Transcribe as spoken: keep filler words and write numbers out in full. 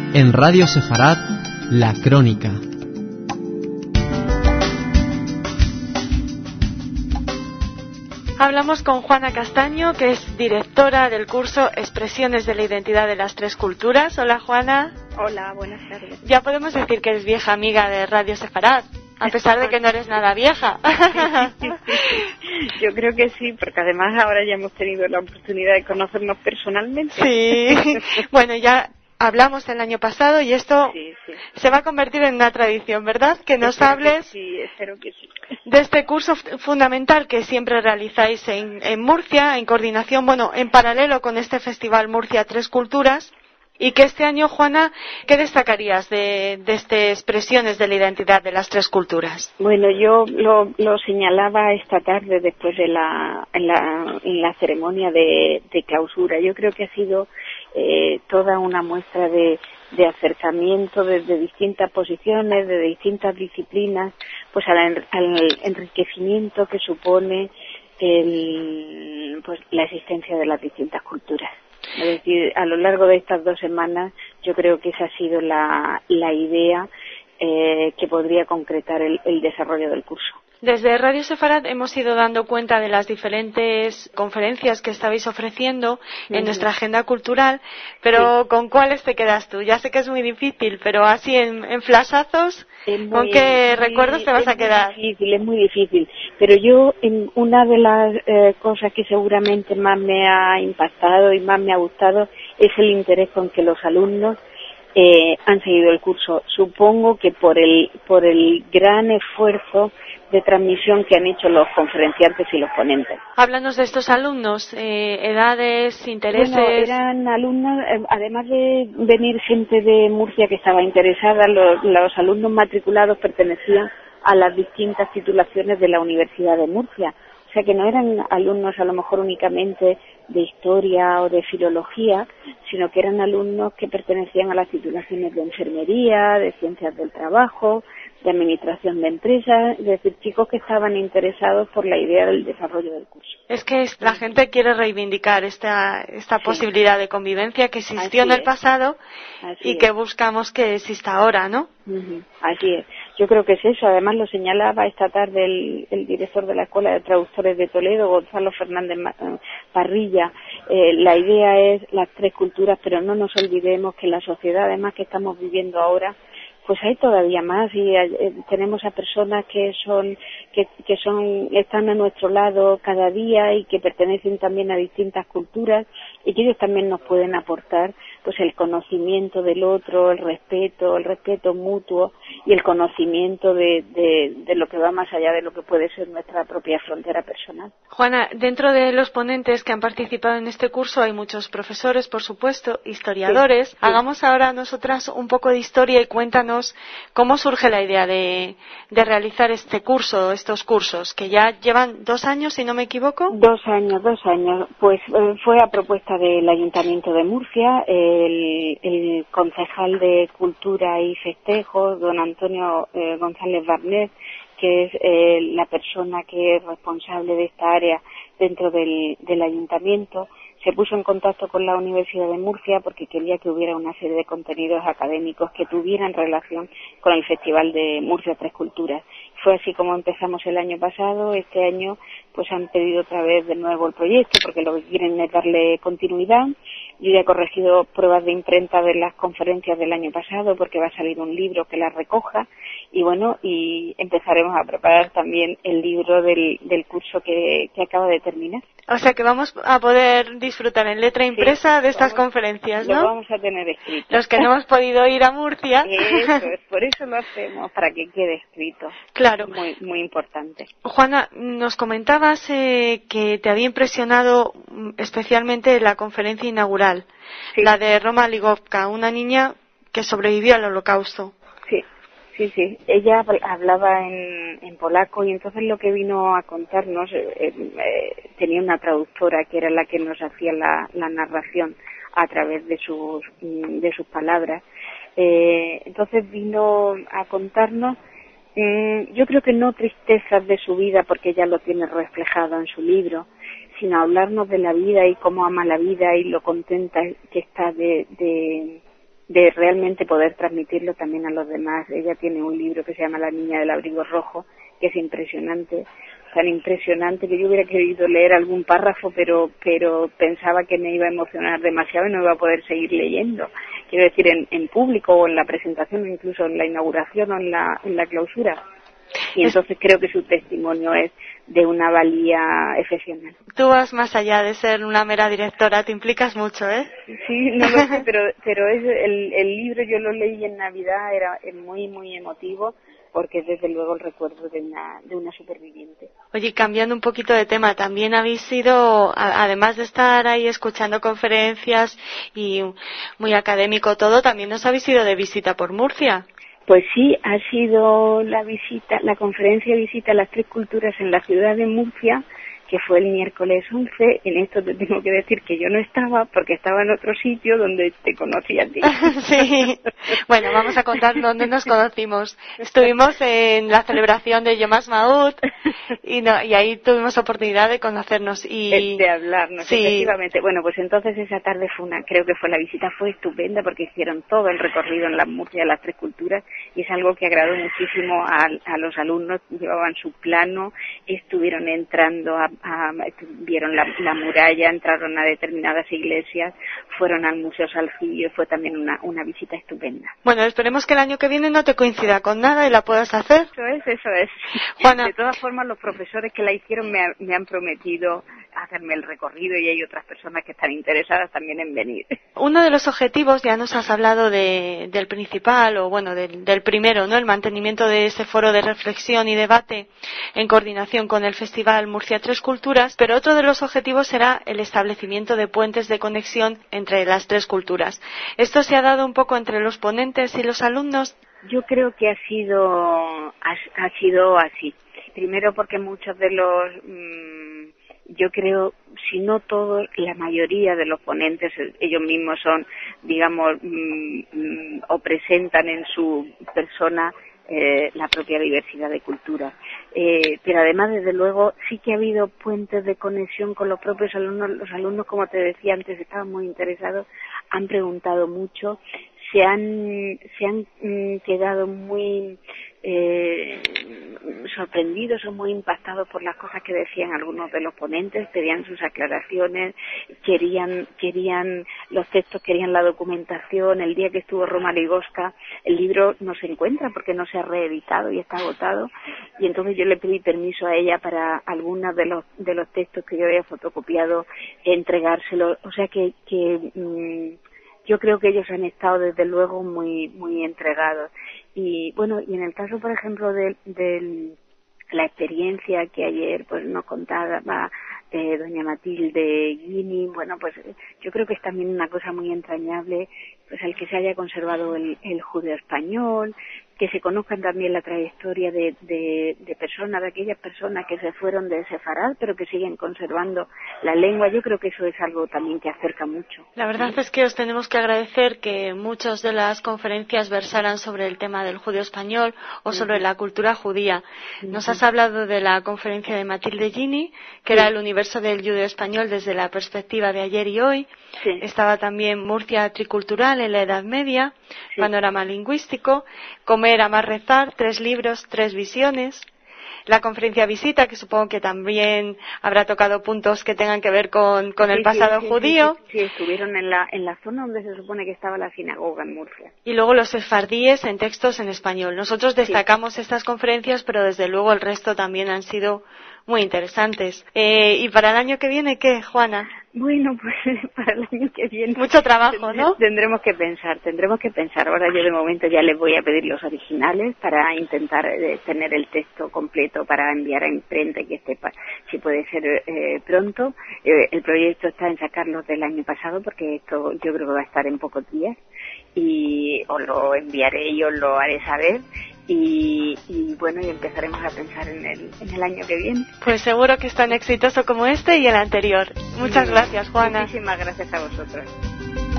En Radio Sefarad, La Crónica. Hablamos con Juana Castaño, que es directora del curso Expresiones de la Identidad de las Tres Culturas. Hola, Juana. Hola, buenas tardes. Ya podemos decir que eres vieja amiga de Radio Sefarad, a pesar de que no eres nada vieja. Yo creo que sí, porque además ahora ya hemos tenido la oportunidad de conocernos personalmente. Sí, bueno, ya hablamos el año pasado y esto sí, sí. se va a convertir en una tradición, ¿verdad? Que nos espero hables que sí, espero que sí. de este curso fundamental que siempre realizáis en, en Murcia, en coordinación, bueno, en paralelo con este Festival Murcia Tres Culturas, y que este año, Juana, ¿qué destacarías de, de estas expresiones de la identidad de las tres culturas? Bueno, yo lo, lo señalaba esta tarde después de la, en la, en la ceremonia de, de clausura. Yo creo que ha sido eh, toda una muestra de, de acercamiento desde distintas posiciones, de distintas disciplinas, pues al, al enriquecimiento que supone el, pues la existencia de las distintas culturas. Es decir, a lo largo de estas dos semanas yo creo que esa ha sido la, la idea eh, que podría concretar el, el desarrollo del curso. Desde Radio Sefarad hemos ido dando cuenta de las diferentes conferencias que estabais ofreciendo en uh-huh. nuestra agenda cultural, pero sí. ¿Con cuáles te quedas tú? Ya sé que es muy difícil, pero así en, en flashazos, muy, ¿con qué muy, recuerdos te vas a quedar? Es muy difícil, es muy difícil, pero yo en una de las eh, cosas que seguramente más me ha impactado y más me ha gustado es el interés con que los alumnos eh, han seguido el curso. Supongo que por el, por el gran esfuerzo de transmisión que han hecho los conferenciantes y los ponentes. Háblanos de estos alumnos, eh, edades, intereses. Bueno, eran alumnos, eh, además de venir gente de Murcia que estaba interesada, los, los alumnos matriculados pertenecían a las distintas titulaciones de la Universidad de Murcia. O sea que no eran alumnos a lo mejor únicamente de historia o de filología, sino que eran alumnos que pertenecían a las titulaciones de enfermería, de ciencias del trabajo, de administración de empresas, es decir, chicos que estaban interesados por la idea del desarrollo del curso. Es que la gente quiere reivindicar esta esta sí. posibilidad de convivencia que existió Así en el es. pasado Así y es. que buscamos que exista ahora, ¿no? Uh-huh. Así es. Yo creo que es eso. Además lo señalaba esta tarde el, el director de la Escuela de Traductores de Toledo, Gonzalo Fernández Parrilla. Eh, la idea es las tres culturas, pero no nos olvidemos que la sociedad, además que estamos viviendo ahora, pues hay todavía más y eh, tenemos a personas que son que, que son están a nuestro lado cada día y que pertenecen también a distintas culturas y que ellos también nos pueden aportar pues el conocimiento del otro, el respeto, el respeto mutuo y el conocimiento de, de, de lo que va más allá de lo que puede ser nuestra propia frontera personal. Juana, dentro de los ponentes que han participado en este curso hay muchos profesores, por supuesto, historiadores. Sí, sí. Hagamos ahora nosotras un poco de historia y cuéntanos cómo surge la idea de, de realizar este curso, estos cursos, que ya llevan dos años, si no me equivoco. Dos años, dos años. Pues eh, fue a propuesta del Ayuntamiento de Murcia. El, el concejal de Cultura y Festejos, don Antonio eh, González Barnet, que es eh, la persona que es responsable de esta área dentro del, del ayuntamiento, se puso en contacto con la Universidad de Murcia porque quería que hubiera una serie de contenidos académicos que tuvieran relación con el Festival de Murcia Tres Culturas. Fue así como empezamos el año pasado. Este año pues han pedido otra vez de nuevo el proyecto porque lo que quieren es darle continuidad. Yo ya he corregido pruebas de imprenta de las conferencias del año pasado porque va a salir un libro que las recoja y bueno, y empezaremos a preparar también el libro del, del curso que, que acaba de terminar. O sea que vamos a poder disfrutar en letra impresa sí, de estas vamos, conferencias, ¿no? Lo vamos a tener escrito. Los que no hemos podido ir a Murcia. Eso es, por eso lo hacemos, para que quede escrito. Claro. Muy, muy importante. Juana, nos comentabas eh, que te había impresionado especialmente la conferencia inaugural, sí. la de Roma Ligovka, una niña que sobrevivió al Holocausto. Sí. Sí, sí, ella hablaba en, en polaco y entonces lo que vino a contarnos, eh, eh, tenía una traductora que era la que nos hacía la, la narración a través de sus, de sus palabras. Eh, entonces vino a contarnos, eh, yo creo que no tristezas de su vida porque ella lo tiene reflejado en su libro, sino hablarnos de la vida y cómo ama la vida y lo contenta que está de... de de realmente poder transmitirlo también a los demás. Ella tiene un libro que se llama La niña del abrigo rojo, que es impresionante, tan impresionante que yo hubiera querido leer algún párrafo, pero pero pensaba que me iba a emocionar demasiado y no iba a poder seguir leyendo. Quiero decir, en, en público o en la presentación, o incluso en la inauguración o en la, en la clausura. Y entonces creo que su testimonio es de una valía excepcional. Tú vas más allá de ser una mera directora, te implicas mucho, ¿eh? Sí, no lo sé, pero pero es el, el libro yo lo leí en Navidad, era muy, muy emotivo, porque es desde luego el recuerdo de una de una superviviente. Oye, cambiando un poquito de tema, también habéis sido, además de estar ahí escuchando conferencias y muy académico todo, también os habéis ido de visita por Murcia. Pues sí, ha sido la visita, la conferencia visita a las tres culturas en la ciudad de Murcia, que fue el miércoles once. En esto te tengo que decir que yo no estaba, porque estaba en otro sitio donde te conocí a ti. Sí, bueno, vamos a contar dónde nos conocimos. Estuvimos en la celebración de Yom Ha'atzmaut y, no, y ahí tuvimos oportunidad de conocernos y de hablarnos, sí. Efectivamente. Bueno, pues entonces esa tarde fue una, creo que fue la visita fue estupenda, porque hicieron todo el recorrido en la Murcia de las tres culturas y es algo que agradó muchísimo a, a los alumnos. Llevaban su plano, estuvieron entrando a A, vieron la, la muralla, entraron a determinadas iglesias, fueron al Museo Salcillo y fue también una, una visita estupenda. Bueno, esperemos que el año que viene no te coincida con nada y la puedas hacer. Eso es, eso es. Juana. De todas formas, los profesores que la hicieron me, ha, me han prometido hacerme el recorrido y hay otras personas que están interesadas también en venir. Uno de los objetivos, ya nos has hablado de, del principal, o bueno, del, del primero, ¿no? El mantenimiento de ese foro de reflexión y debate en coordinación con el Festival Murcia Tres Culturas, pero otro de los objetivos será el establecimiento de puentes de conexión entre las tres culturas. ¿Esto se ha dado un poco entre los ponentes y los alumnos? Yo creo que ha sido, ha, ha sido así. Primero porque muchos de los... Mmm, yo creo, si no todos, la mayoría de los ponentes, ellos mismos son, digamos, mmm, o presentan en su persona eh, la propia diversidad de culturas. Eh, pero además, desde luego, sí que ha habido puentes de conexión con los propios alumnos. Los alumnos, como te decía antes, estaban muy interesados, han preguntado mucho, se han, se han mm, quedado muy... Eh, sorprendidos o muy impactados por las cosas que decían algunos de los ponentes, pedían sus aclaraciones, querían querían los textos, querían la documentación. El día que estuvo Roma Ligosca, el libro no se encuentra porque no se ha reeditado y está agotado, y entonces yo le pedí permiso a ella para algunos de los de los textos que yo había fotocopiado entregárselos. O sea que que mmm, yo creo que ellos han estado desde luego muy muy entregados. Y bueno, y en el caso, por ejemplo, de, de la experiencia que ayer pues nos contaba eh, doña Matilde Guini, bueno, pues yo creo que es también una cosa muy entrañable, pues el que se haya conservado el, el judeo español, que se conozcan también la trayectoria de, de, de personas, de aquellas personas que se fueron de Sefarad, pero que siguen conservando la lengua. Yo creo que eso es algo también que acerca mucho. La verdad es que os tenemos que agradecer que muchas de las conferencias versaran sobre el tema del judeo español o sobre uh-huh. la cultura judía. Nos uh-huh. has hablado de la conferencia de Matilde Gini, que sí. era el universo del judeo español desde la perspectiva de ayer y hoy. Sí. Estaba también Murcia tricultural en la Edad Media, sí. panorama lingüístico, Comer, amar, rezar, tres libros, tres visiones. La conferencia visita, que supongo que también habrá tocado puntos que tengan que ver con, con sí, el pasado sí, sí, judío. Sí, sí, sí, estuvieron en la, en la zona donde se supone que estaba la sinagoga en Murcia. Y luego los sefardíes en textos en español. Nosotros destacamos sí. estas conferencias, pero desde luego el resto también han sido muy interesantes. Eh, ¿Y para el año que viene qué, Juana? Bueno, pues para el año que viene... Mucho trabajo, ¿no? Tendremos que pensar, tendremos que pensar. Ahora yo de momento ya les voy a pedir los originales para intentar eh, tener el texto completo para enviar a imprenta y que esté, si puede ser eh, pronto. Eh, el proyecto está en sacarlos del año pasado porque esto yo creo que va a estar en pocos días y os lo enviaré y os lo haré saber. Y, y bueno, y empezaremos a pensar en el, en el año que viene. Pues seguro que es tan exitoso como este y el anterior. Muchas sí, gracias, Juana. Muchísimas gracias a vosotros.